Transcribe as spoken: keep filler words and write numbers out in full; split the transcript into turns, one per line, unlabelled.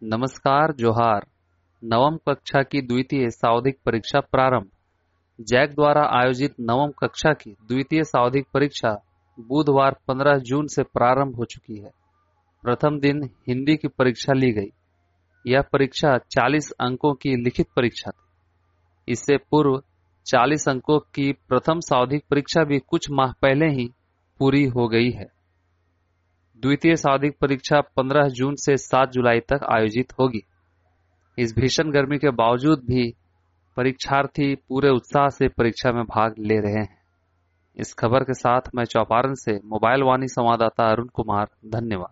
नमस्कार जोहार। नवम कक्षा की द्वितीय सावधिक परीक्षा प्रारंभ। जैक द्वारा आयोजित नवम कक्षा की द्वितीय सावधिक परीक्षा बुधवार पंद्रह जून से प्रारंभ हो चुकी है। प्रथम दिन हिंदी की परीक्षा ली गई। यह परीक्षा चालीस अंकों की लिखित परीक्षा थी। इससे पूर्व चालीस अंकों की प्रथम सावधिक परीक्षा भी कुछ माह पहले ही पूरी हो गई है। द्वितीय सावधिक परीक्षा पंद्रह जून से सात जुलाई तक आयोजित होगी। इस भीषण गर्मी के बावजूद भी परीक्षार्थी पूरे उत्साह से परीक्षा में भाग ले रहे हैं। इस खबर के साथ मैं चौपारण से मोबाइल वाणी संवाददाता अरुण कुमार, धन्यवाद।